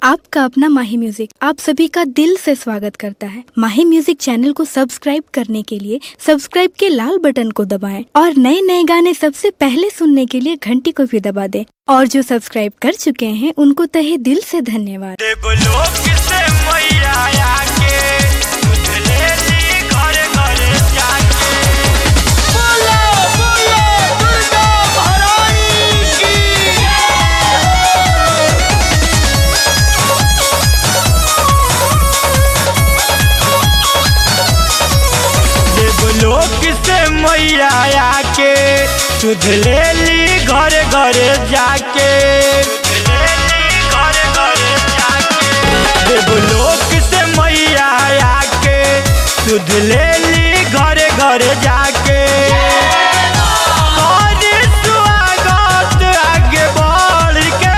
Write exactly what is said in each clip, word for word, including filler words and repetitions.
आपका अपना माही म्यूजिक आप सभी का दिल से स्वागत करता है। माही म्यूजिक चैनल को सब्सक्राइब करने के लिए सब्सक्राइब के लाल बटन को दबाएं और नए नए गाने सबसे पहले सुनने के लिए घंटी को भी दबा दें। और जो सब्सक्राइब कर चुके हैं उनको तहे दिल से धन्यवाद। लोक से मैया आके सुध ले ली घर घर जाके घर घर जाके देवलोक से मैया आके सुध ले ली घर घर जाके और स्वागत आगे बढ़ के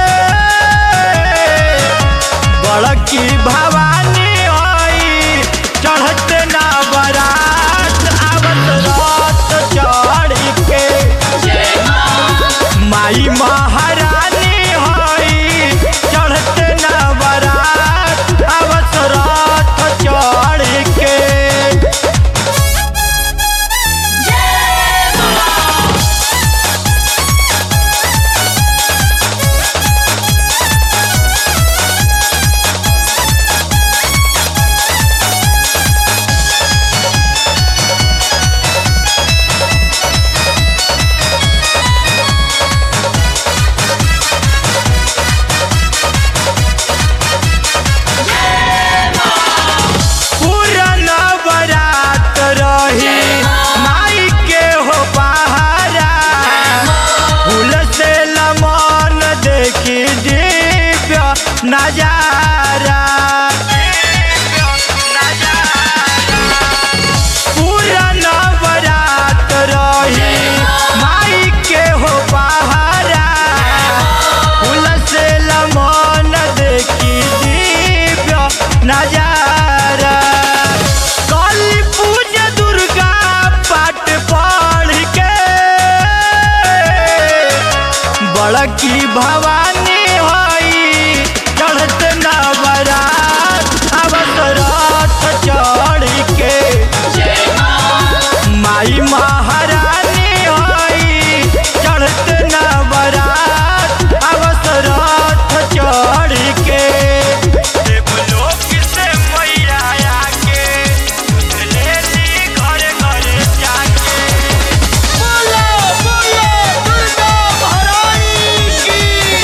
बड़की भवानी आई चढ़ते ना बरा माई महारानी हई चढ़ते न बरात अवसरथ चढ़ के नजारा पूरा नवरात रही माई के हो पहारा फूल से लमन देखी दिव्य नजारा काली पूजा दुर्गा पाठ पढ़ के बड़की भवानी चढ़ते न बरात अवसरथ चढ़ के माई महारानी हई चढ़ते न बरात अवसरथ चढ़ के देवलोक से मैया आके ले ली घर घर जाके बोलो बोलो दुर्गा महारानी की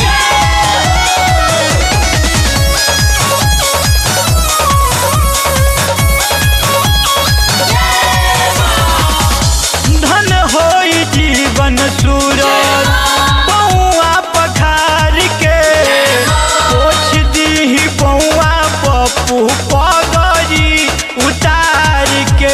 जीवन सूरज पौआ पखार के पोछ दी पौआ पप्पू पगड़ी उतार के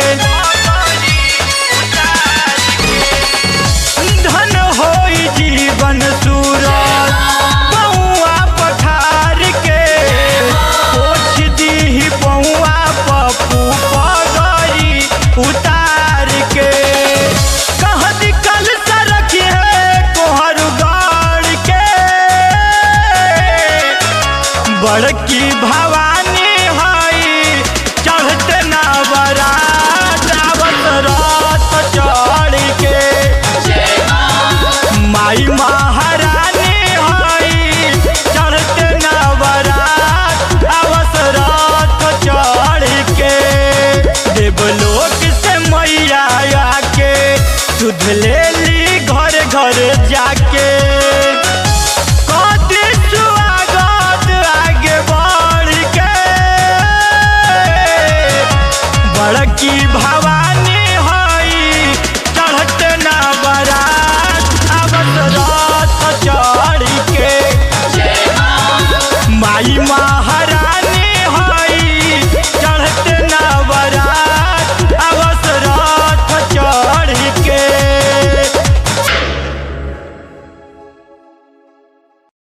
धन होई जीवन सूरज पौआ पखार के पोछ दी पौआ पप्पू पगड़ी उतार के बड़की भवानी हई चढ़ते न बरात अवसरथ चढ़ के माई महारानी हई चढ़ते न बरात अवसरथ चढ़ के देवलोक से मैया आके सुध ले ली घर घर जाके बड़की भवानी हई चढ़ते न बरात अवसरथ चढ़ के माई